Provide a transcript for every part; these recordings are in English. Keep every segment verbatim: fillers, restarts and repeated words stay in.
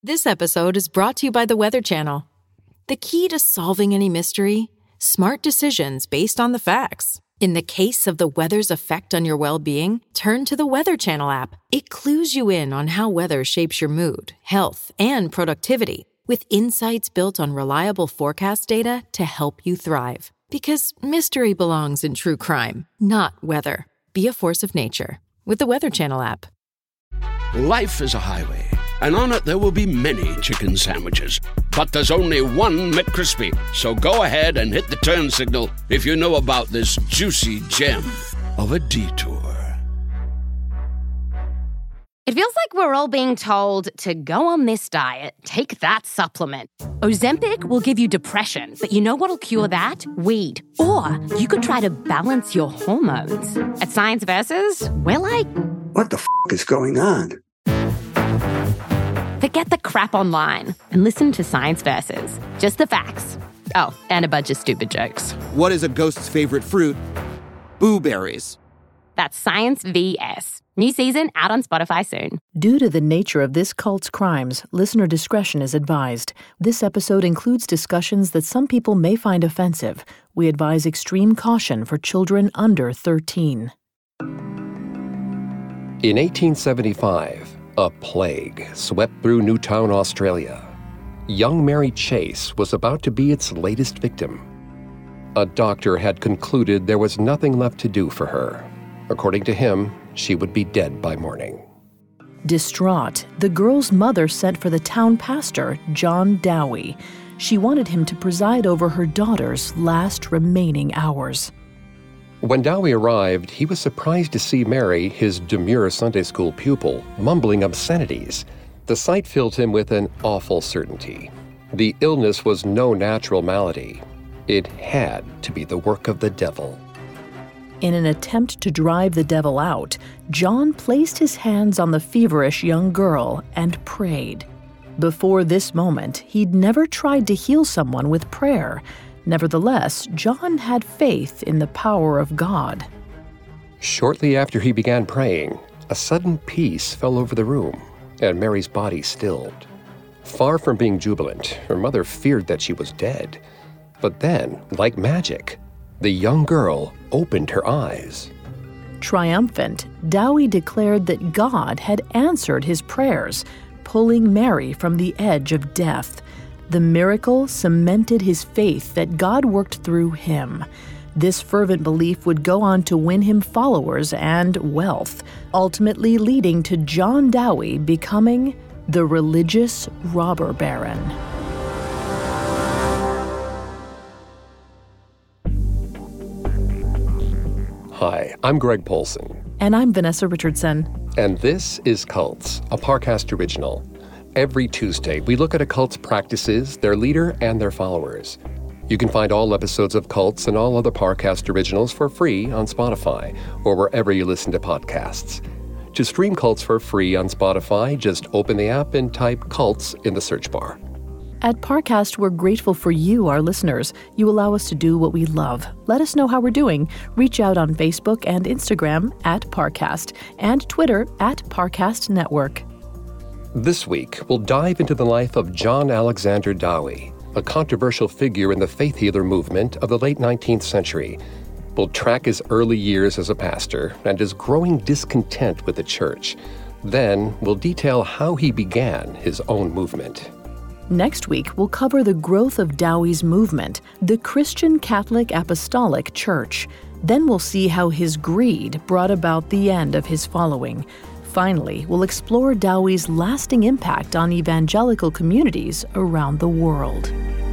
This episode is brought to you by the Weather Channel. The key to solving any mystery? Smart decisions based on the facts. In the case of the weather's effect on your well-being, turn to the Weather Channel app. It clues you in on how weather shapes your mood, health, and productivity, with insights built on reliable forecast data to help you thrive. Because mystery belongs in true crime, not weather. Be a force of nature with the Weather Channel app. Life is a highway, and on it there will be many chicken sandwiches. But there's only one McCrispy. So go ahead and hit the turn signal if you know about this juicy gem of a detour. It feels like we're all being told to go on this diet, take that supplement. Ozempic will give you depression, but you know what'll cure that? Weed. Or you could try to balance your hormones. At Science Versus, we're like... What the f*** is going on? Forget the crap online and listen to Science Versus. Just the facts. Oh, and a bunch of stupid jokes. What is a ghost's favorite fruit? Blueberries. That's Science V S. New season out on Spotify soon. Due to the nature of this cult's crimes, listener discretion is advised. This episode includes discussions that some people may find offensive. We advise extreme caution for children under thirteen. In eighteen seventy-five, a plague swept through Newtown, Australia. Young Mary Chase was about to be its latest victim. A doctor had concluded there was nothing left to do for her. According to him, she would be dead by morning. Distraught, the girl's mother sent for the town pastor, John Dowie. She wanted him to preside over her daughter's last remaining hours. When Dowie arrived, he was surprised to see Mary, his demure Sunday school pupil, mumbling obscenities. The sight filled him with an awful certainty. The illness was no natural malady. It had to be the work of the devil. In an attempt to drive the devil out, John placed his hands on the feverish young girl and prayed. Before this moment, he'd never tried to heal someone with prayer. Nevertheless, John had faith in the power of God. Shortly after he began praying, a sudden peace fell over the room, and Mary's body stilled. Far from being jubilant, her mother feared that she was dead. But then, like magic, the young girl opened her eyes. Triumphant, Dowie declared that God had answered his prayers, pulling Mary from the edge of death. The miracle cemented his faith that God worked through him. This fervent belief would go on to win him followers and wealth, ultimately leading to John Dowie becoming the religious robber baron. Hi, I'm Greg Polson. And I'm Vanessa Richardson. And this is Cults, a Parcast original. Every Tuesday, we look at a cult's practices, their leader, and their followers. You can find all episodes of Cults and all other Parcast originals for free on Spotify or wherever you listen to podcasts. To stream Cults for free on Spotify, just open the app and type Cults in the search bar. At Parcast, we're grateful for you, our listeners. You allow us to do what we love. Let us know how we're doing. Reach out on Facebook and Instagram at Parcast and Twitter at Parcast Network. This week, we'll dive into the life of John Alexander Dowie, a controversial figure in the faith healer movement of the late nineteenth century. We'll track his early years as a pastor and his growing discontent with the church. Then, we'll detail how he began his own movement. Next week, we'll cover the growth of Dowie's movement, the Christian Catholic Apostolic Church. Then we'll see how his greed brought about the end of his following. Finally, we'll explore Dowie's lasting impact on evangelical communities around the world.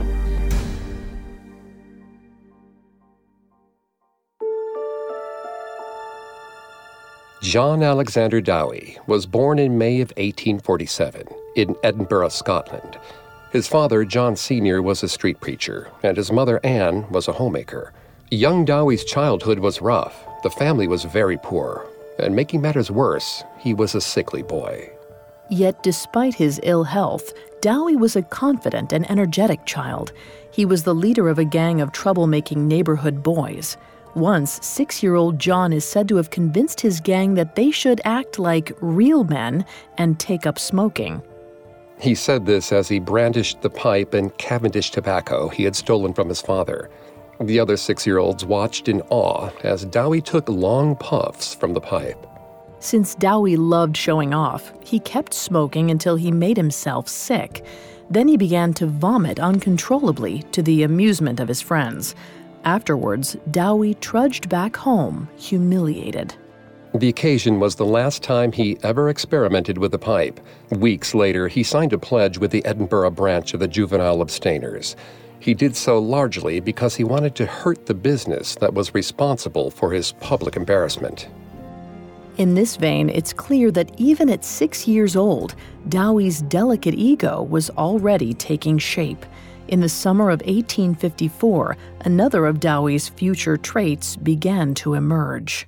John Alexander Dowie was born in May of eighteen forty-seven in Edinburgh, Scotland. His father, John Senior, was a street preacher, and his mother, Anne, was a homemaker. Young Dowie's childhood was rough. The family was very poor. And making matters worse, he was a sickly boy. Yet despite his ill health, Dowie was a confident and energetic child. He was the leader of a gang of troublemaking neighborhood boys. Once, six-year-old John is said to have convinced his gang that they should act like real men and take up smoking. He said this as he brandished the pipe and Cavendish tobacco he had stolen from his father. The other six-year-olds watched in awe as Dowie took long puffs from the pipe. Since Dowie loved showing off, he kept smoking until he made himself sick. Then he began to vomit uncontrollably to the amusement of his friends. Afterwards, Dowie trudged back home, humiliated. The occasion was the last time he ever experimented with the pipe. Weeks later, he signed a pledge with the Edinburgh branch of the Juvenile Abstainers. He did so largely because he wanted to hurt the business that was responsible for his public embarrassment. In this vein, it's clear that even at six years old, Dowie's delicate ego was already taking shape. In the summer of eighteen fifty-four, another of Dowie's future traits began to emerge.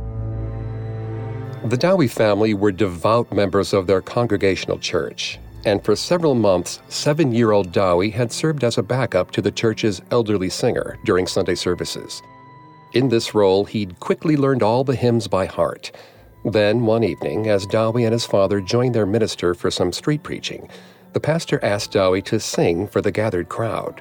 The Dowie family were devout members of their congregational church, and for several months, seven-year-old Dowie had served as a backup to the church's elderly singer during Sunday services. In this role, he'd quickly learned all the hymns by heart. Then, one evening, as Dowie and his father joined their minister for some street preaching, the pastor asked Dowie to sing for the gathered crowd.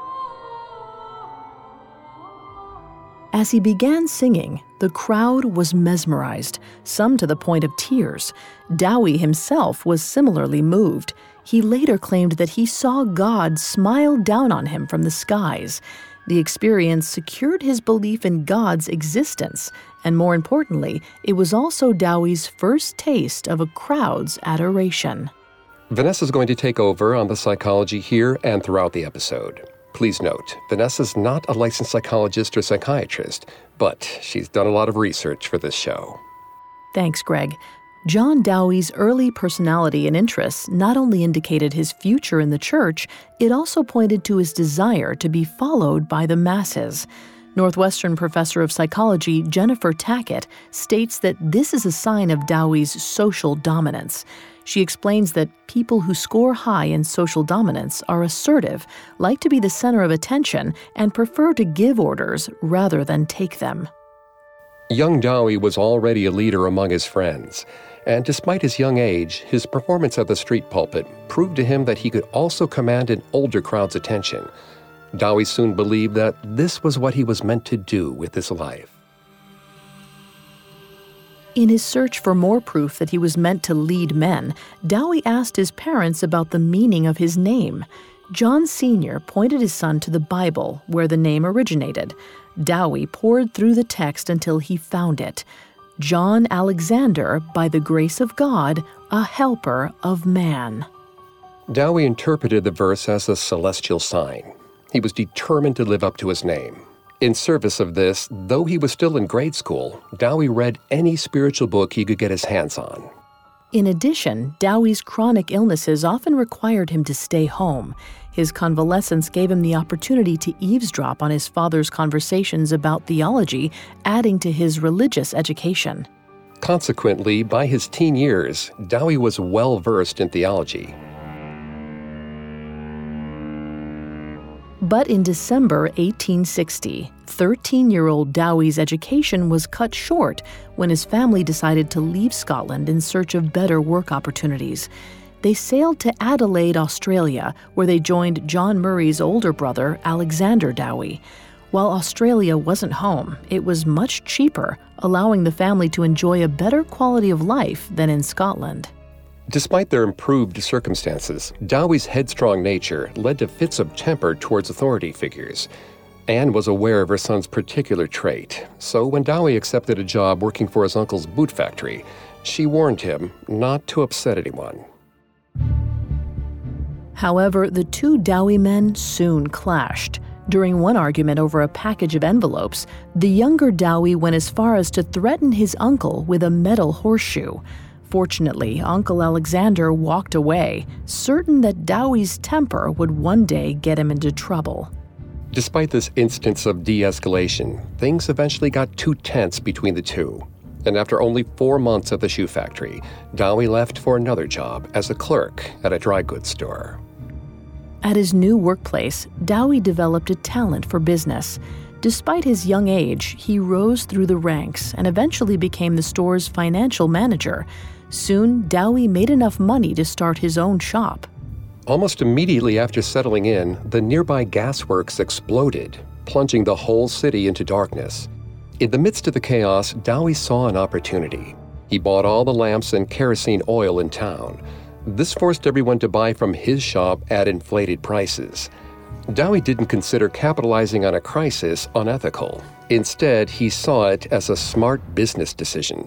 As he began singing, the crowd was mesmerized, some to the point of tears. Dowie himself was similarly moved. He later claimed that he saw God smile down on him from the skies. The experience secured his belief in God's existence, and more importantly, it was also Dowie's first taste of a crowd's adoration. Vanessa's going to take over on the psychology here and throughout the episode. Please note, Vanessa's not a licensed psychologist or psychiatrist, but she's done a lot of research for this show. Thanks, Greg. John Dowie's early personality and interests not only indicated his future in the church, it also pointed to his desire to be followed by the masses. Northwestern professor of psychology Jennifer Tackett states that this is a sign of Dowie's social dominance. She explains that people who score high in social dominance are assertive, like to be the center of attention, and prefer to give orders rather than take them. Young Dowie was already a leader among his friends, and despite his young age, his performance at the street pulpit proved to him that he could also command an older crowd's attention. Dowie soon believed that this was what he was meant to do with his life. In his search for more proof that he was meant to lead men, Dowie asked his parents about the meaning of his name. John Senior pointed his son to the Bible, where the name originated. Dowie pored through the text until he found it. John Alexander, by the grace of God, a helper of man. Dowie interpreted the verse as a celestial sign. He was determined to live up to his name. In service of this, though he was still in grade school, Dowie read any spiritual book he could get his hands on. In addition, Dowie's chronic illnesses often required him to stay home. His convalescence gave him the opportunity to eavesdrop on his father's conversations about theology, adding to his religious education. Consequently, by his teen years, Dowie was well versed in theology. But in December eighteen sixty, thirteen-year-old Dowie's education was cut short when his family decided to leave Scotland in search of better work opportunities. They sailed to Adelaide, Australia, where they joined John Murray's older brother, Alexander Dowie. While Australia wasn't home, it was much cheaper, allowing the family to enjoy a better quality of life than in Scotland. Despite their improved circumstances, Dowie's headstrong nature led to fits of temper towards authority figures. Anne was aware of her son's particular trait, so when Dowie accepted a job working for his uncle's boot factory, she warned him not to upset anyone. However, the two Dowie men soon clashed. During one argument over a package of envelopes, the younger Dowie went as far as to threaten his uncle with a metal horseshoe. Fortunately, Uncle Alexander walked away, certain that Dowie's temper would one day get him into trouble. Despite this instance of de-escalation, things eventually got too tense between the two. And after only four months at the shoe factory, Dowie left for another job as a clerk at a dry goods store. At his new workplace, Dowie developed a talent for business. Despite his young age, he rose through the ranks and eventually became the store's financial manager. Soon, Dowie made enough money to start his own shop, Almost immediately after settling in, the nearby gasworks exploded, plunging the whole city into darkness. In the midst of the chaos, Dowie saw an opportunity. He bought all the lamps and kerosene oil in town. This forced everyone to buy from his shop at inflated prices. Dowie didn't consider capitalizing on a crisis unethical. Instead, he saw it as a smart business decision.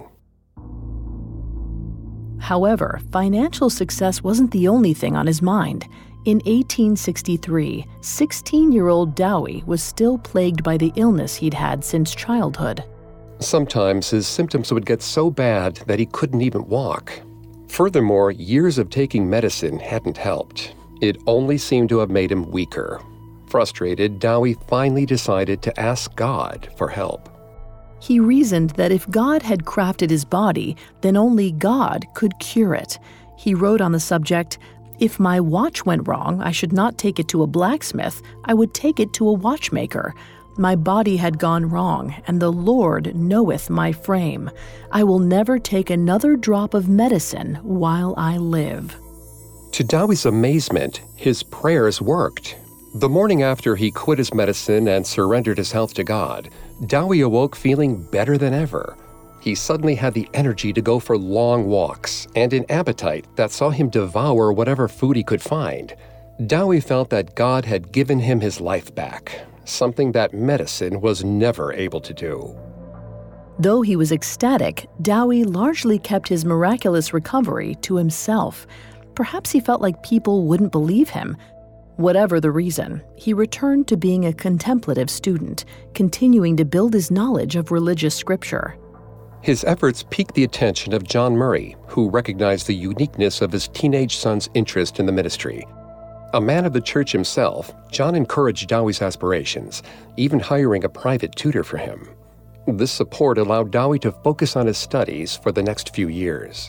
However, financial success wasn't the only thing on his mind. In eighteen sixty-three, sixteen-year-old Dowie was still plagued by the illness he'd had since childhood. Sometimes his symptoms would get so bad that he couldn't even walk. Furthermore, years of taking medicine hadn't helped. It only seemed to have made him weaker. Frustrated, Dowie finally decided to ask God for help. He reasoned that if God had crafted his body, then only God could cure it. He wrote on the subject, "If my watch went wrong, I should not take it to a blacksmith, I would take it to a watchmaker. My body had gone wrong, and the Lord knoweth my frame. I will never take another drop of medicine while I live." To Dowie's amazement, his prayers worked. The morning after he quit his medicine and surrendered his health to God, Dowie awoke feeling better than ever. He suddenly had the energy to go for long walks and an appetite that saw him devour whatever food he could find. Dowie felt that God had given him his life back, something that medicine was never able to do. Though he was ecstatic, Dowie largely kept his miraculous recovery to himself. Perhaps he felt like people wouldn't believe him. Whatever the reason, he returned to being a contemplative student, continuing to build his knowledge of religious scripture. His efforts piqued the attention of John Murray, who recognized the uniqueness of his teenage son's interest in the ministry. A man of the church himself, John encouraged Dowie's aspirations, even hiring a private tutor for him. This support allowed Dowie to focus on his studies for the next few years.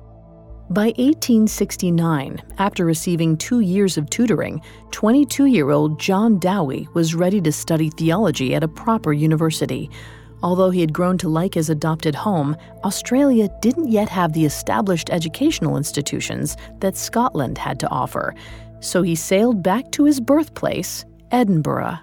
By eighteen sixty-nine, after receiving two years of tutoring, twenty-two-year-old John Dowie was ready to study theology at a proper university. Although he had grown to like his adopted home, Australia didn't yet have the established educational institutions that Scotland had to offer. So he sailed back to his birthplace, Edinburgh.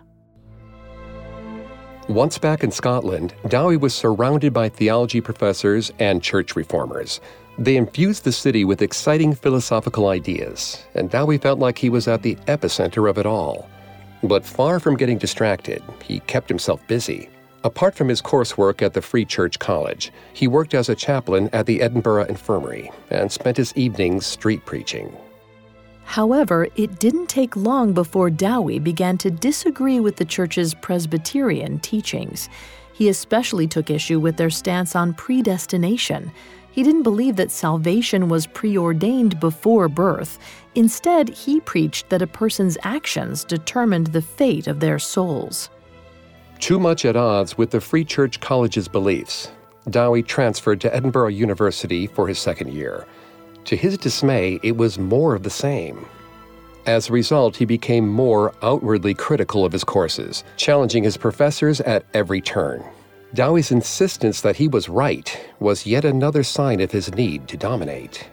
Once back in Scotland, Dowie was surrounded by theology professors and church reformers. They infused the city with exciting philosophical ideas, and Dowie felt like he was at the epicenter of it all. But far from getting distracted, he kept himself busy. Apart from his coursework at the Free Church College, he worked as a chaplain at the Edinburgh Infirmary and spent his evenings street preaching. However, it didn't take long before Dowie began to disagree with the church's Presbyterian teachings. He especially took issue with their stance on predestination. He didn't believe that salvation was preordained before birth. Instead, he preached that a person's actions determined the fate of their souls. Too much at odds with the Free Church College's beliefs, Dowie transferred to Edinburgh University for his second year. To his dismay, it was more of the same. As a result, he became more outwardly critical of his courses, challenging his professors at every turn. Dowie's insistence that he was right was yet another sign of his need to dominate.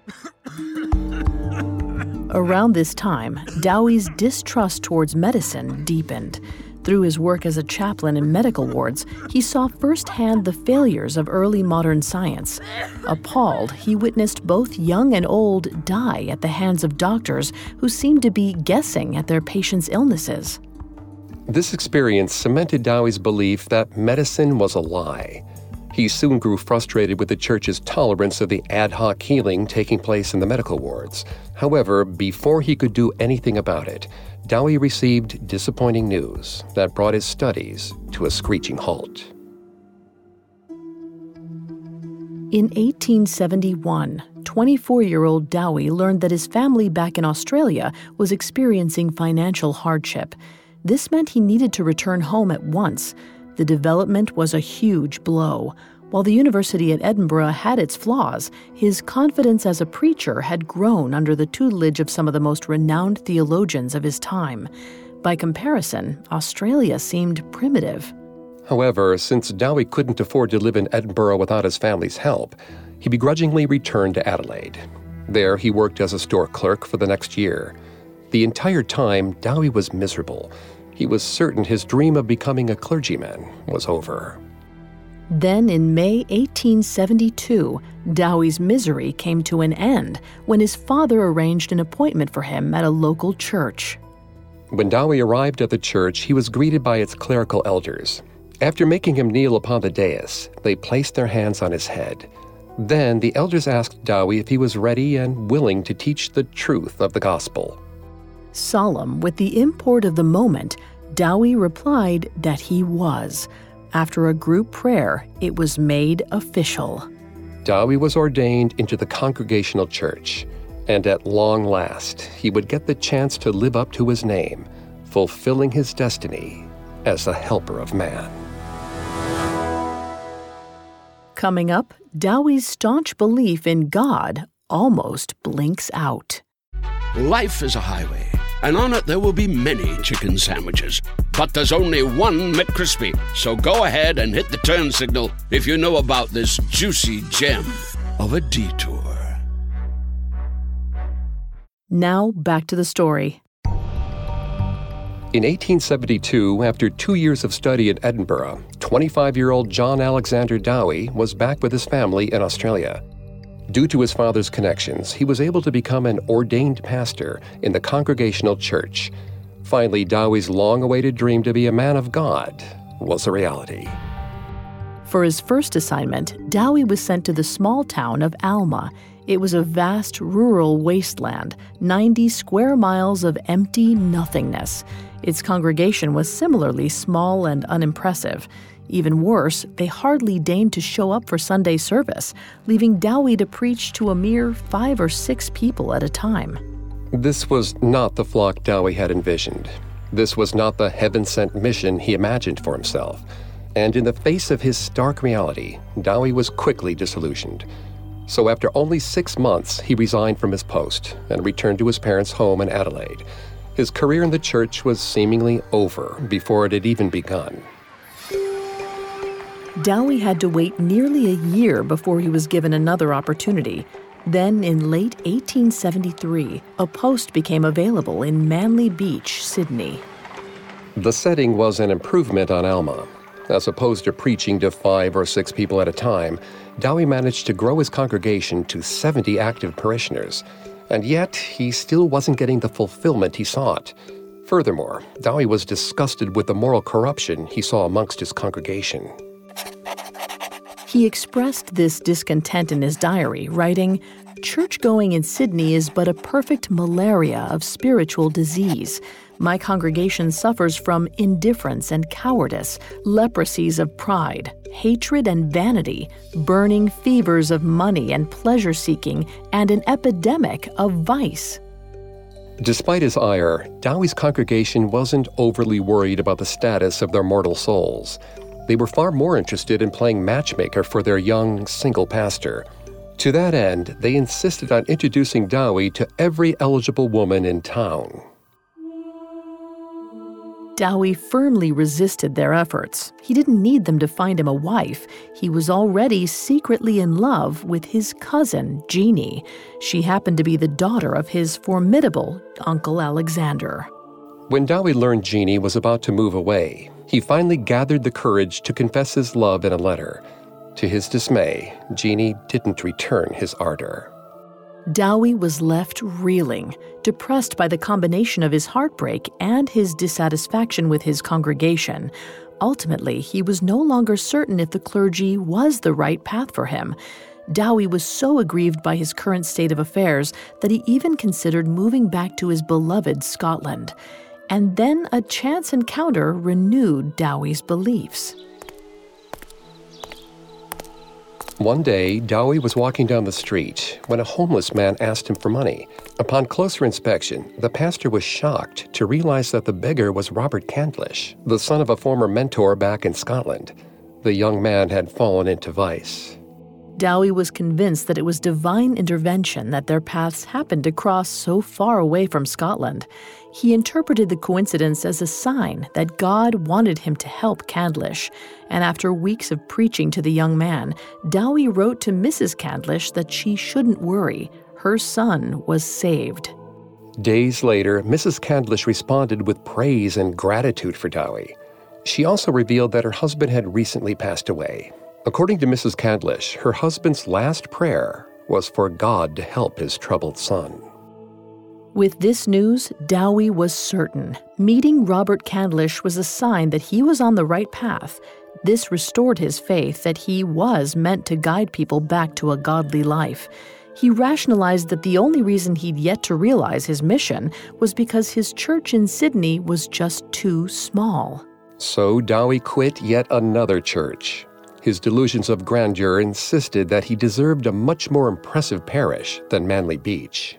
Around this time, Dowie's distrust towards medicine deepened. Through his work as a chaplain in medical wards, he saw firsthand the failures of early modern science. Appalled, he witnessed both young and old die at the hands of doctors who seemed to be guessing at their patients' illnesses. This experience cemented Dowie's belief that medicine was a lie. He soon grew frustrated with the church's tolerance of the ad hoc healing taking place in the medical wards. However, before he could do anything about it, Dowie received disappointing news that brought his studies to a screeching halt. In eighteen seventy-one, twenty-four-year-old Dowie learned that his family back in Australia was experiencing financial hardship. This meant he needed to return home at once. The development was a huge blow. While the university at Edinburgh had its flaws, his confidence as a preacher had grown under the tutelage of some of the most renowned theologians of his time. By comparison, Australia seemed primitive. However, since Dowie couldn't afford to live in Edinburgh without his family's help, he begrudgingly returned to Adelaide. There, he worked as a store clerk for the next year. The entire time, Dowie was miserable. He was certain his dream of becoming a clergyman was over. Then in May eighteen seventy-two, Dowie's misery came to an end when his father arranged an appointment for him at a local church. When Dowie arrived at the church, he was greeted by its clerical elders. After making him kneel upon the dais, they placed their hands on his head. Then the elders asked Dowie if he was ready and willing to teach the truth of the gospel. Solemn with the import of the moment, Dowie replied that he was. After a group prayer, it was made official. Dowie was ordained into the Congregational Church, and at long last, he would get the chance to live up to his name, fulfilling his destiny as a helper of man. Coming up, Dowie's staunch belief in God almost blinks out. Life is a highway, and on it there will be many chicken sandwiches. But there's only one McCrispy. So go ahead and hit the turn signal if you know about this juicy gem of a detour. Now back to the story. In eighteen seventy-two, after two years of study in Edinburgh, twenty-five-year-old John Alexander Dowie was back with his family in Australia. Due to his father's connections, he was able to become an ordained pastor in the Congregational Church. Finally, Dowie's long-awaited dream to be a man of God was a reality. For his first assignment, Dowie was sent to the small town of Alma. It was a vast rural wasteland, ninety square miles of empty nothingness. Its congregation was similarly small and unimpressive. Even worse, they hardly deigned to show up for Sunday service, leaving Dowie to preach to a mere five or six people at a time. This was not the flock Dowie had envisioned. This was not the heaven-sent mission he imagined for himself. And in the face of his stark reality, Dowie was quickly disillusioned. So after only six months, he resigned from his post and returned to his parents' home in Adelaide. His career in the church was seemingly over before it had even begun. Dowie had to wait nearly a year before he was given another opportunity. Then, in late eighteen seventy-three, a post became available in Manly Beach, Sydney. The setting was an improvement on Alma. As opposed to preaching to five or six people at a time, Dowie managed to grow his congregation to seventy active parishioners. And yet, he still wasn't getting the fulfillment he sought. Furthermore, Dowie was disgusted with the moral corruption he saw amongst his congregation. He expressed this discontent in his diary, writing, "Church-going in Sydney is but a perfect malaria of spiritual disease. My congregation suffers from indifference and cowardice, leprosies of pride, hatred and vanity, burning fevers of money and pleasure-seeking, and an epidemic of vice." Despite his ire, Dowie's congregation wasn't overly worried about the status of their mortal souls. They were far more interested in playing matchmaker for their young, single pastor. To that end, they insisted on introducing Dowie to every eligible woman in town. Dowie firmly resisted their efforts. He didn't need them to find him a wife. He was already secretly in love with his cousin, Jeannie. She happened to be the daughter of his formidable Uncle Alexander. When Dowie learned Jeannie was about to move away, he finally gathered the courage to confess his love in a letter. To his dismay, Jeannie didn't return his ardor. Dowie was left reeling, depressed by the combination of his heartbreak and his dissatisfaction with his congregation. Ultimately, he was no longer certain if the clergy was the right path for him. Dowie was so aggrieved by his current state of affairs that he even considered moving back to his beloved Scotland. And then a chance encounter renewed Dowie's beliefs. One day, Dowie was walking down the street when a homeless man asked him for money. Upon closer inspection, the pastor was shocked to realize that the beggar was Robert Candlish, the son of a former mentor back in Scotland. The young man had fallen into vice. Dowie was convinced that it was divine intervention that their paths happened to cross so far away from Scotland. He interpreted the coincidence as a sign that God wanted him to help Candlish. And after weeks of preaching to the young man, Dowie wrote to Missus Candlish that she shouldn't worry. Her son was saved. Days later, Missus Candlish responded with praise and gratitude for Dowie. She also revealed that her husband had recently passed away. According to Missus Candlish, her husband's last prayer was for God to help his troubled son. With this news, Dowie was certain. Meeting Robert Candlish was a sign that he was on the right path. This restored his faith that he was meant to guide people back to a godly life. He rationalized that the only reason he'd yet to realize his mission was because his church in Sydney was just too small. So Dowie quit yet another church. His delusions of grandeur insisted that he deserved a much more impressive parish than Manly Beach.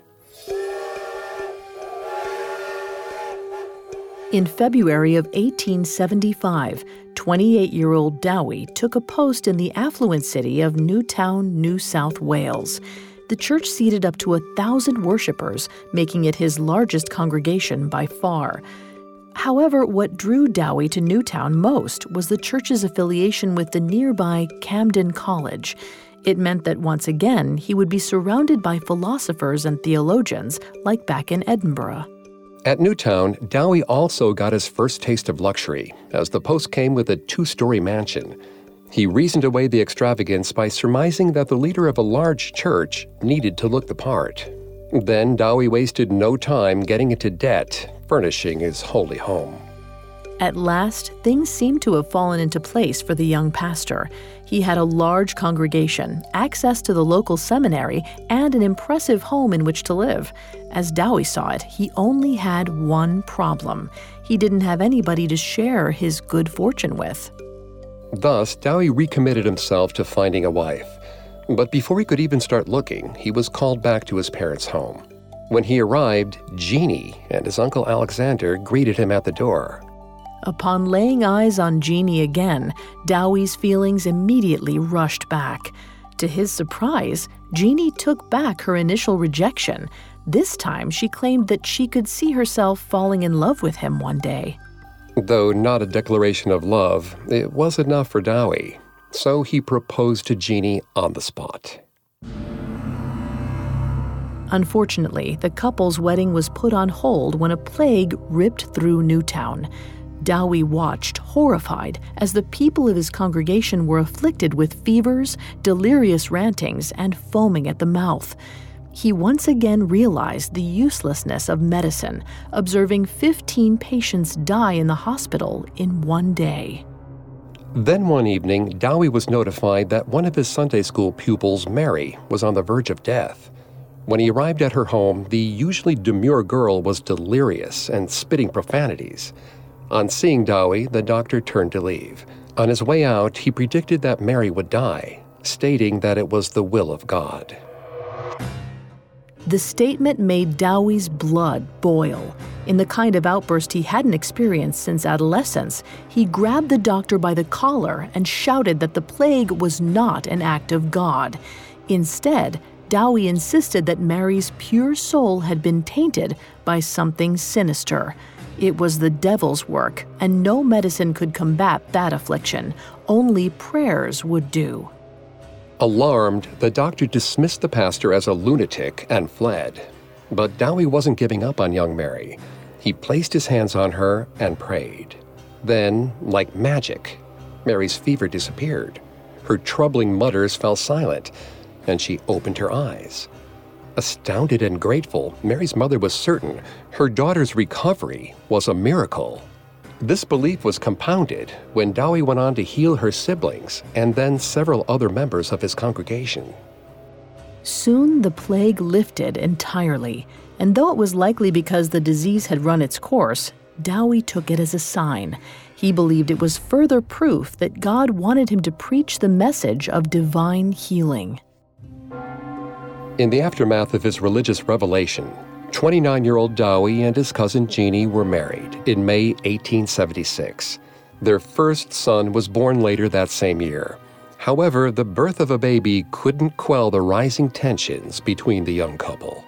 In February of eighteen seventy-five, twenty-eight-year-old Dowie took a post in the affluent city of Newtown, New South Wales. The church seated up to a thousand worshippers, making it his largest congregation by far. However, what drew Dowie to Newtown most was the church's affiliation with the nearby Camden College. It meant that once again he would be surrounded by philosophers and theologians like back in Edinburgh. At Newtown, Dowie also got his first taste of luxury, as the post came with a two-story mansion. He reasoned away the extravagance by surmising that the leader of a large church needed to look the part. Then Dowie wasted no time getting into debt, furnishing his holy home. At last, things seemed to have fallen into place for the young pastor. He had a large congregation, access to the local seminary, and an impressive home in which to live. As Dowie saw it, he only had one problem. He didn't have anybody to share his good fortune with. Thus, Dowie recommitted himself to finding a wife. But before he could even start looking, he was called back to his parents' home. When he arrived, Jeannie and his uncle Alexander greeted him at the door. Upon laying eyes on Jeannie again, Dowie's feelings immediately rushed back. To his surprise, Jeannie took back her initial rejection. This time, she claimed that she could see herself falling in love with him one day. Though not a declaration of love, it was enough for Dowie. So he proposed to Jeannie on the spot. Unfortunately, the couple's wedding was put on hold when a plague ripped through Newtown. Dowie watched, horrified, as the people of his congregation were afflicted with fevers, delirious rantings, and foaming at the mouth. He once again realized the uselessness of medicine, observing fifteen patients die in the hospital in one day. Then one evening, Dowie was notified that one of his Sunday school pupils, Mary, was on the verge of death. When he arrived at her home, the usually demure girl was delirious and spitting profanities. On seeing Dowie, the doctor turned to leave. On his way out, he predicted that Mary would die, stating that it was the will of God. The statement made Dowie's blood boil. In the kind of outburst he hadn't experienced since adolescence, he grabbed the doctor by the collar and shouted that the plague was not an act of God. Instead, Dowie insisted that Mary's pure soul had been tainted by something sinister. It was the devil's work, and no medicine could combat that affliction. Only prayers would do. Alarmed, the doctor dismissed the pastor as a lunatic and fled. But Dowie wasn't giving up on young Mary. He placed his hands on her and prayed. Then, like magic, Mary's fever disappeared. Her troubling mutters fell silent, and she opened her eyes. Astounded and grateful, Mary's mother was certain her daughter's recovery was a miracle. This belief was compounded when Dowie went on to heal her siblings and then several other members of his congregation. Soon the plague lifted entirely, and though it was likely because the disease had run its course, Dowie took it as a sign. He believed it was further proof that God wanted him to preach the message of divine healing. In the aftermath of his religious revelation, twenty-nine-year-old Dowie and his cousin Jeannie were married in May eighteen seventy-six. Their first son was born later that same year. However, the birth of a baby couldn't quell the rising tensions between the young couple.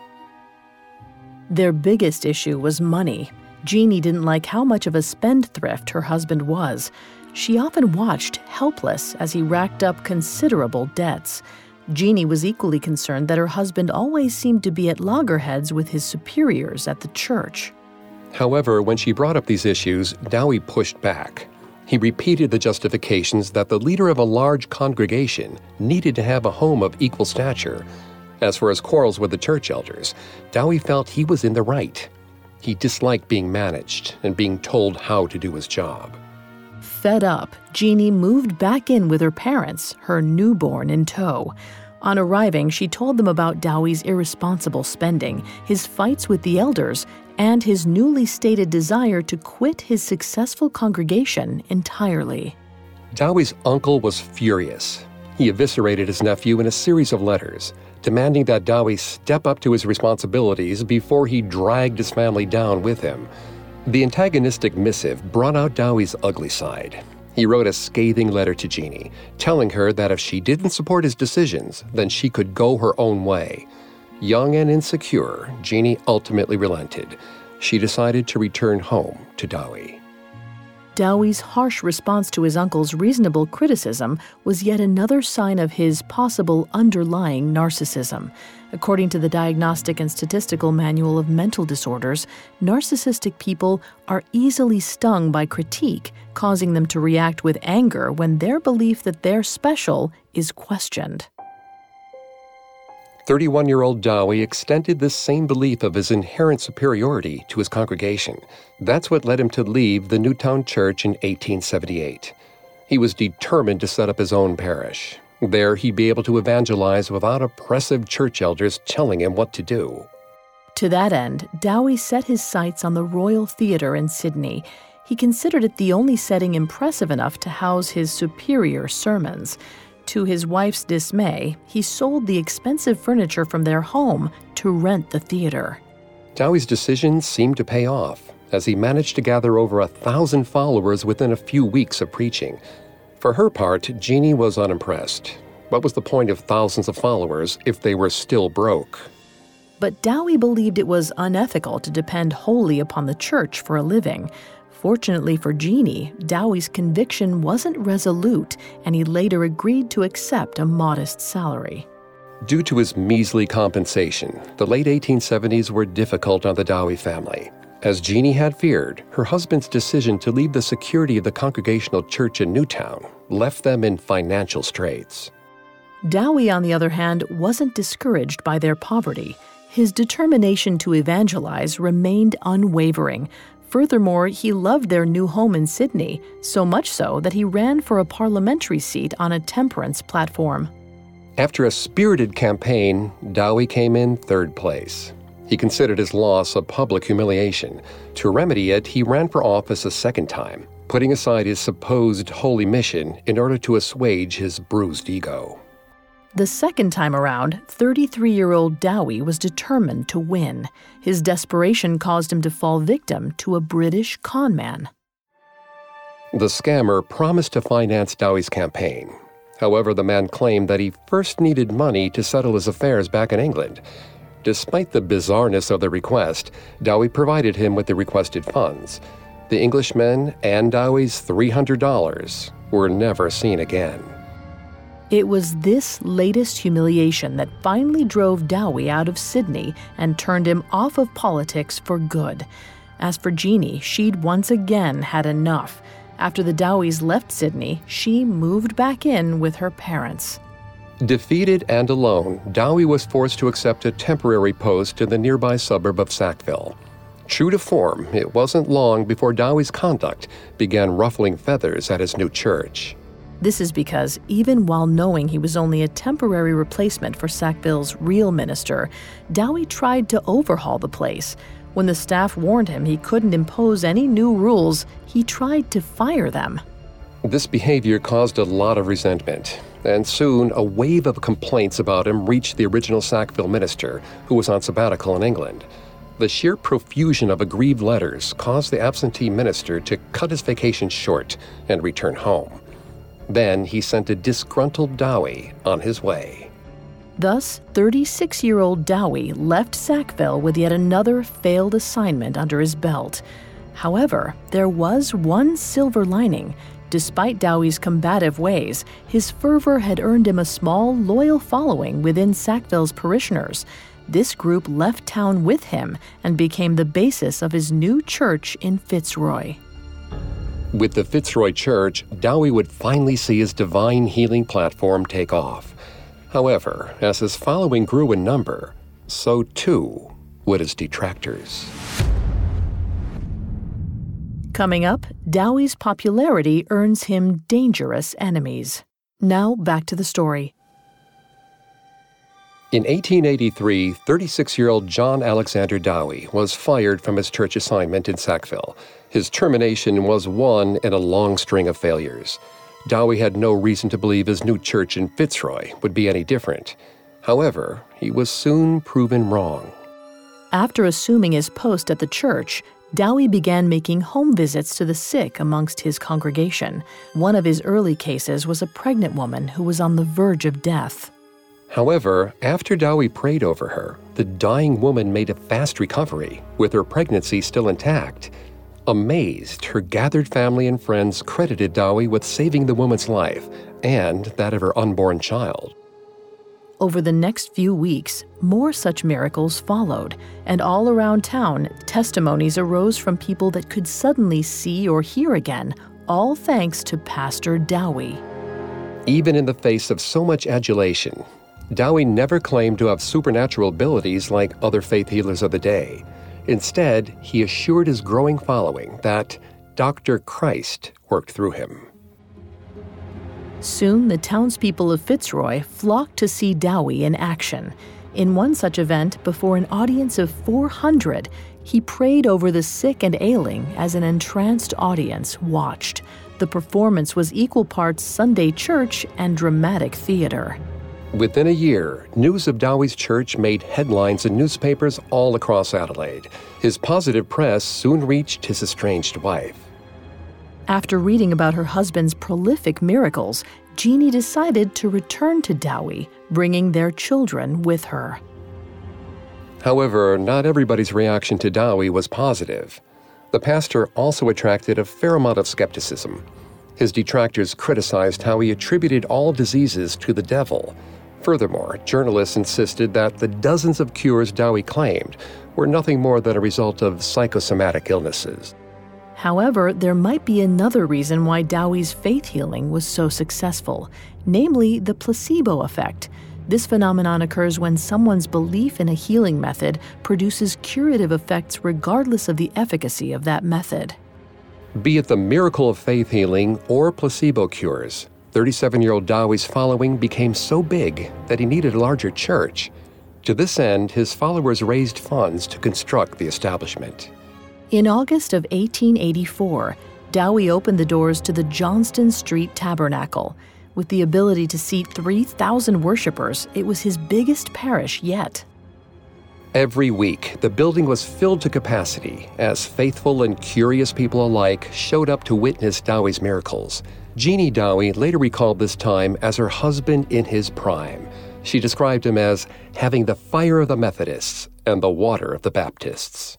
Their biggest issue was money. Jeannie didn't like how much of a spendthrift her husband was. She often watched, helpless, as he racked up considerable debts. Jeannie was equally concerned that her husband always seemed to be at loggerheads with his superiors at the church. However, when she brought up these issues, Dowie pushed back. He repeated the justifications that the leader of a large congregation needed to have a home of equal stature. As for his quarrels with the church elders, Dowie felt he was in the right. He disliked being managed and being told how to do his job. Fed up, Jeannie moved back in with her parents, her newborn in tow. On arriving, she told them about Dowie's irresponsible spending, his fights with the elders, and his newly stated desire to quit his successful congregation entirely. Dowie's uncle was furious. He eviscerated his nephew in a series of letters, demanding that Dowie step up to his responsibilities before he dragged his family down with him. The antagonistic missive brought out Dowie's ugly side. He wrote a scathing letter to Jeannie, telling her that if she didn't support his decisions, then she could go her own way. Young and insecure, Jeannie ultimately relented. She decided to return home to Dowie. Dowie's harsh response to his uncle's reasonable criticism was yet another sign of his possible underlying narcissism. According to the Diagnostic and Statistical Manual of Mental Disorders, narcissistic people are easily stung by critique, causing them to react with anger when their belief that they're special is questioned. thirty-one-year-old Dowie extended this same belief of his inherent superiority to his congregation. That's what led him to leave the Newtown Church in eighteen seventy-eight. He was determined to set up his own parish. There, he'd be able to evangelize without oppressive church elders telling him what to do. To that end, Dowie set his sights on the Royal Theatre in Sydney. He considered it the only setting impressive enough to house his superior sermons. To his wife's dismay, he sold the expensive furniture from their home to rent the theater. Dowie's decision seemed to pay off, as he managed to gather over a thousand followers within a few weeks of preaching. For her part, Jeannie was unimpressed. What was the point of thousands of followers if they were still broke? But Dowie believed it was unethical to depend wholly upon the church for a living. Fortunately for Jeannie, Dowie's conviction wasn't resolute, and he later agreed to accept a modest salary. Due to his measly compensation, the late eighteen seventies were difficult on the Dowie family. As Jeannie had feared, her husband's decision to leave the security of the Congregational Church in Newtown left them in financial straits. Dowie, on the other hand, wasn't discouraged by their poverty. His determination to evangelize remained unwavering. Furthermore, he loved their new home in Sydney, so much so that he ran for a parliamentary seat on a temperance platform. After a spirited campaign, Dowie came in third place. He considered his loss a public humiliation. To remedy it, he ran for office a second time, putting aside his supposed holy mission in order to assuage his bruised ego. The second time around, thirty-three-year-old Dowie was determined to win. His desperation caused him to fall victim to a British conman. The scammer promised to finance Dowie's campaign. However, the man claimed that he first needed money to settle his affairs back in England. Despite the bizarreness of the request, Dowie provided him with the requested funds. The Englishman and Dowie's three hundred dollars were never seen again. It was this latest humiliation that finally drove Dowie out of Sydney and turned him off of politics for good. As for Jeannie, she'd once again had enough. After the Dowies left Sydney, she moved back in with her parents. Defeated and alone, Dowie was forced to accept a temporary post in the nearby suburb of Sackville. True to form, it wasn't long before Dowie's conduct began ruffling feathers at his new church. This is because, even while knowing he was only a temporary replacement for Sackville's real minister, Dowie tried to overhaul the place. When the staff warned him he couldn't impose any new rules, he tried to fire them. This behavior caused a lot of resentment, and soon a wave of complaints about him reached the original Sackville minister, who was on sabbatical in England. The sheer profusion of aggrieved letters caused the absentee minister to cut his vacation short and return home. Then he sent a disgruntled Dowie on his way. Thus, thirty-six-year-old Dowie left Sackville with yet another failed assignment under his belt. However, there was one silver lining. Despite Dowie's combative ways, his fervor had earned him a small, loyal following within Sackville's parishioners. This group left town with him and became the basis of his new church in Fitzroy. With the Fitzroy Church, Dowie would finally see his divine healing platform take off. However, as his following grew in number, so too would his detractors. Coming up, Dowie's popularity earns him dangerous enemies. Now back to the story. In eighteen eighty-three, thirty-six-year-old John Alexander Dowie was fired from his church assignment in Sackville. His termination was one in a long string of failures. Dowie had no reason to believe his new church in Fitzroy would be any different. However, he was soon proven wrong. After assuming his post at the church, Dowie began making home visits to the sick amongst his congregation. One of his early cases was a pregnant woman who was on the verge of death. However, after Dowie prayed over her, the dying woman made a fast recovery, with her pregnancy still intact. Amazed, her gathered family and friends credited Dowie with saving the woman's life and that of her unborn child. Over the next few weeks, more such miracles followed, and all around town, testimonies arose from people that could suddenly see or hear again, all thanks to Pastor Dowie. Even in the face of so much adulation, Dowie never claimed to have supernatural abilities like other faith healers of the day. Instead, he assured his growing following that Doctor Christ worked through him. Soon, the townspeople of Fitzroy flocked to see Dowie in action. In one such event, before an audience of four hundred, he prayed over the sick and ailing as an entranced audience watched. The performance was equal parts Sunday church and dramatic theater. Within a year, news of Dowie's church made headlines in newspapers all across Adelaide. His positive press soon reached his estranged wife. After reading about her husband's prolific miracles, Jeannie decided to return to Dowie, bringing their children with her. However, not everybody's reaction to Dowie was positive. The pastor also attracted a fair amount of skepticism. His detractors criticized how he attributed all diseases to the devil. Furthermore, journalists insisted that the dozens of cures Dowie claimed were nothing more than a result of psychosomatic illnesses. However, there might be another reason why Dowie's faith healing was so successful, namely the placebo effect. This phenomenon occurs when someone's belief in a healing method produces curative effects regardless of the efficacy of that method. Be it the miracle of faith healing or placebo cures, thirty-seven-year-old Dowie's following became so big that he needed a larger church. To this end, his followers raised funds to construct the establishment. In August of eighteen eighty-four, Dowie opened the doors to the Johnston Street Tabernacle. With the ability to seat three thousand worshipers, it was his biggest parish yet. Every week, the building was filled to capacity as faithful and curious people alike showed up to witness Dowie's miracles. Jeannie Dowie later recalled this time as her husband in his prime. She described him as having the fire of the Methodists and the water of the Baptists.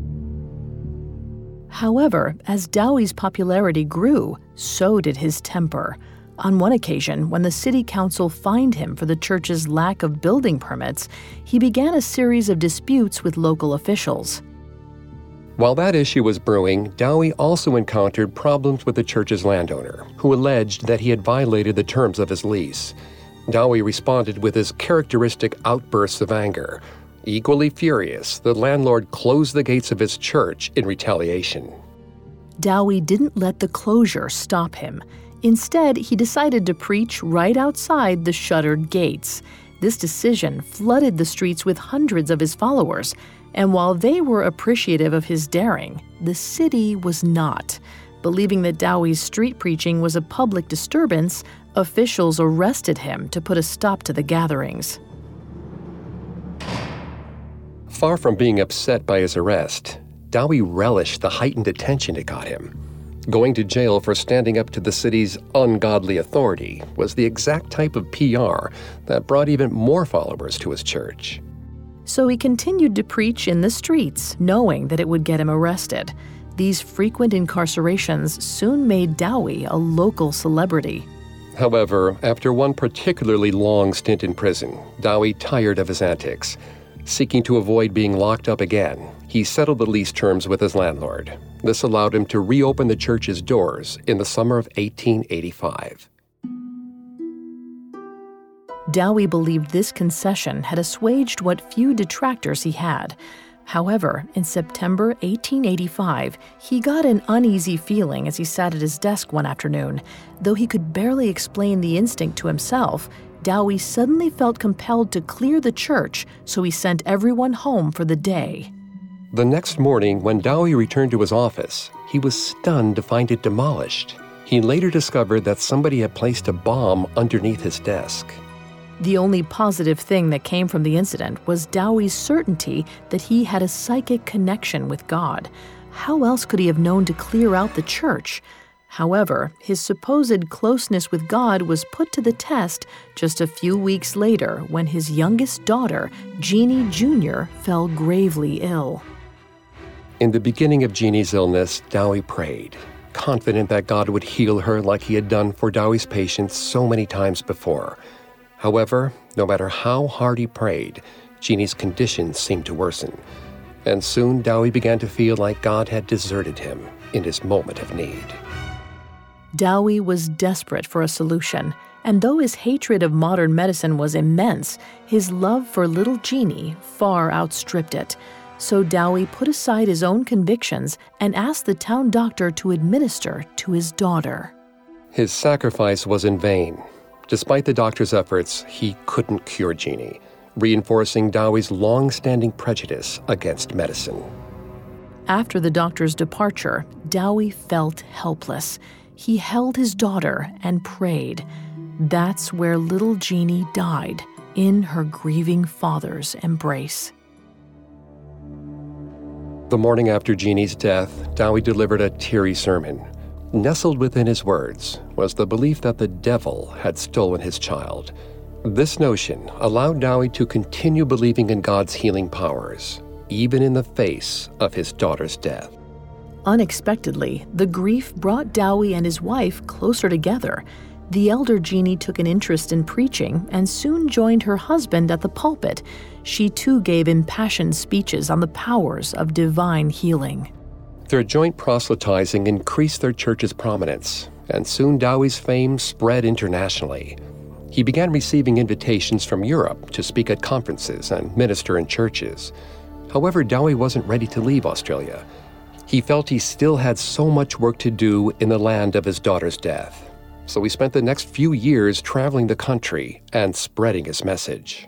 However, as Dowie's popularity grew, so did his temper. On one occasion, when the city council fined him for the church's lack of building permits, he began a series of disputes with local officials. While that issue was brewing, Dowie also encountered problems with the church's landowner, who alleged that he had violated the terms of his lease. Dowie responded with his characteristic outbursts of anger. Equally furious, the landlord closed the gates of his church in retaliation. Dowie didn't let the closure stop him. Instead, he decided to preach right outside the shuttered gates. This decision flooded the streets with hundreds of his followers, and while they were appreciative of his daring, the city was not. Believing that Dowie's street preaching was a public disturbance, officials arrested him to put a stop to the gatherings. Far from being upset by his arrest, Dowie relished the heightened attention it got him. Going to jail for standing up to the city's ungodly authority was the exact type of P R that brought even more followers to his church. So he continued to preach in the streets, knowing that it would get him arrested. These frequent incarcerations soon made Dowie a local celebrity. However, after one particularly long stint in prison, Dowie tired of his antics. Seeking to avoid being locked up again, he settled the lease terms with his landlord. This allowed him to reopen the church's doors in the summer of eighteen eighty-five. Dowie believed this concession had assuaged what few detractors he had. However, in September eighteen eighty-five, he got an uneasy feeling as he sat at his desk one afternoon. Though he could barely explain the instinct to himself, Dowie suddenly felt compelled to clear the church, so he sent everyone home for the day. The next morning, when Dowie returned to his office, he was stunned to find it demolished. He later discovered that somebody had placed a bomb underneath his desk. The only positive thing that came from the incident was Dowie's certainty that he had a psychic connection with God. How else could he have known to clear out the church? However, his supposed closeness with God was put to the test just a few weeks later when his youngest daughter, Jeannie Junior, fell gravely ill. In the beginning of Jeannie's illness, Dowie prayed, confident that God would heal her like he had done for Dowie's patients so many times before. However, no matter how hard he prayed, Jeannie's condition seemed to worsen, and soon Dowie began to feel like God had deserted him in his moment of need. Dowie was desperate for a solution, and though his hatred of modern medicine was immense, his love for little Jeannie far outstripped it. So Dowie put aside his own convictions and asked the town doctor to administer to his daughter. His sacrifice was in vain. Despite the doctor's efforts, he couldn't cure Jeannie, reinforcing Dowie's long-standing prejudice against medicine. After the doctor's departure, Dowie felt helpless. He held his daughter and prayed. That's where little Jeannie died, in her grieving father's embrace. The morning after Jeannie's death, Dowie delivered a teary sermon. Nestled within his words was the belief that the devil had stolen his child. This notion allowed Dowie to continue believing in God's healing powers, even in the face of his daughter's death. Unexpectedly, the grief brought Dowie and his wife closer together. The elder Jeannie took an interest in preaching and soon joined her husband at the pulpit. She too gave impassioned speeches on the powers of divine healing. Their joint proselytizing increased their church's prominence, and soon Dowie's fame spread internationally. He began receiving invitations from Europe to speak at conferences and minister in churches. However, Dowie wasn't ready to leave Australia. He felt he still had so much work to do in the land of his daughter's death. So he spent the next few years traveling the country and spreading his message.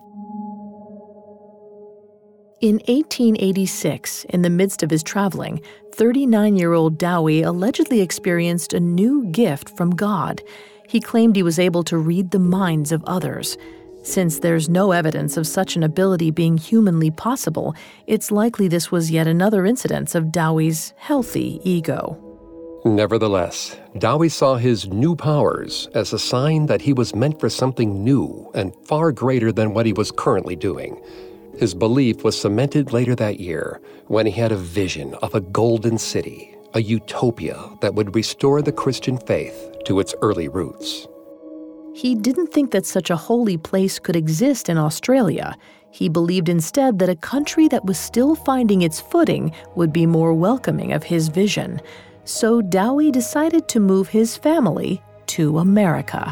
In eighteen eighty-six, in the midst of his traveling, thirty-nine-year-old Dowie allegedly experienced a new gift from God. He claimed he was able to read the minds of others. Since there's no evidence of such an ability being humanly possible, it's likely this was yet another incidence of Dowie's healthy ego. Nevertheless, Dowie saw his new powers as a sign that he was meant for something new and far greater than what he was currently doing. His belief was cemented later that year when he had a vision of a golden city, a utopia that would restore the Christian faith to its early roots. He didn't think that such a holy place could exist in Australia. He believed instead that a country that was still finding its footing would be more welcoming of his vision. So Dowie decided to move his family to America.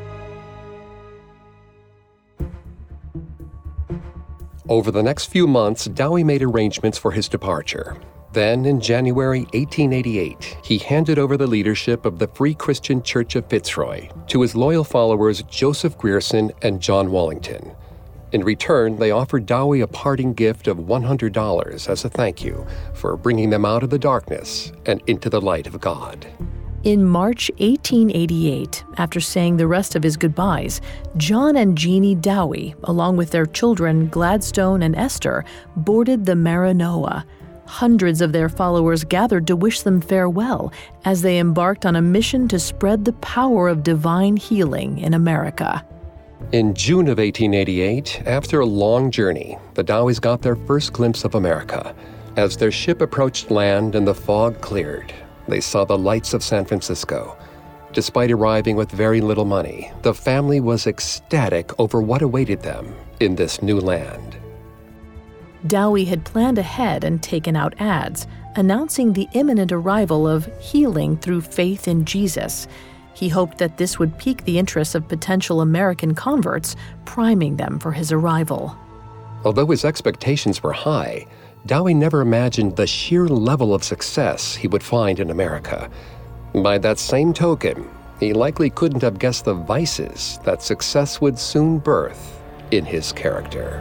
Over the next few months, Dowie made arrangements for his departure. Then, in January eighteen eighty-eight, he handed over the leadership of the Free Christian Church of Fitzroy to his loyal followers Joseph Grierson and John Wallington. In return, they offered Dowie a parting gift of one hundred dollars as a thank you for bringing them out of the darkness and into the light of God. In March eighteen eighty-eight, after saying the rest of his goodbyes, John and Jeannie Dowie, along with their children Gladstone and Esther, boarded the Maranoa. Hundreds of their followers gathered to wish them farewell as they embarked on a mission to spread the power of divine healing in America. In June of eighteen eighty-eight, after a long journey, the Dowies got their first glimpse of America. As their ship approached land and the fog cleared, they saw the lights of San Francisco. Despite arriving with very little money, the family was ecstatic over what awaited them in this new land. Dowie had planned ahead and taken out ads, announcing the imminent arrival of healing through faith in Jesus. He hoped that this would pique the interest of potential American converts, priming them for his arrival. Although his expectations were high, Dowie never imagined the sheer level of success he would find in America. By that same token, he likely couldn't have guessed the vices that success would soon birth in his character.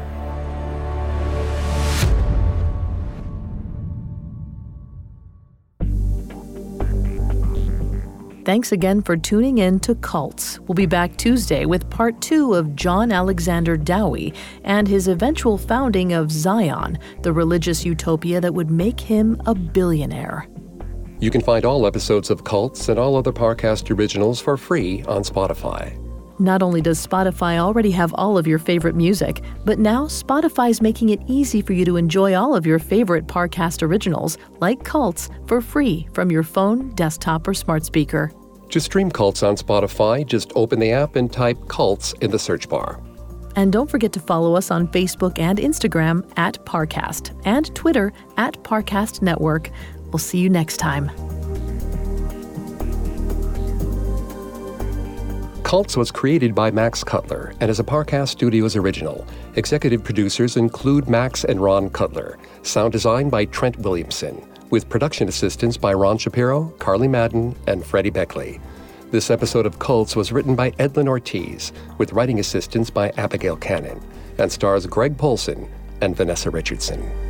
Thanks again for tuning in to Cults. We'll be back Tuesday with part two of John Alexander Dowie and his eventual founding of Zion, the religious utopia that would make him a billionaire. You can find all episodes of Cults and all other Parcast originals for free on Spotify. Not only does Spotify already have all of your favorite music, but now Spotify's making it easy for you to enjoy all of your favorite Parcast originals, like Cults, for free from your phone, desktop, or smart speaker. To stream Cults on Spotify, just open the app and type Cults in the search bar. And don't forget to follow us on Facebook and Instagram at Parcast and Twitter at Parcast Network. We'll see you next time. Cults was created by Max Cutler and is a Parcast Studios original. Executive producers include Max and Ron Cutler. Sound design by Trent Williamson, with production assistance by Ron Shapiro, Carly Madden, and Freddie Beckley. This episode of Cults was written by Edlin Ortiz, with writing assistance by Abigail Cannon, and stars Greg Polson and Vanessa Richardson.